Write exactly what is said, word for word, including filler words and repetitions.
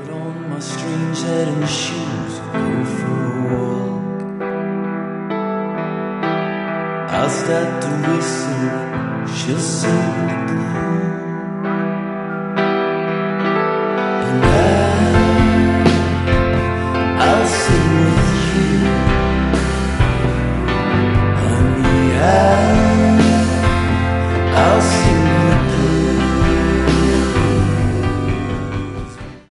Put on my strange head and shoes and go for a walk. I'll start to whistle, she'll sing the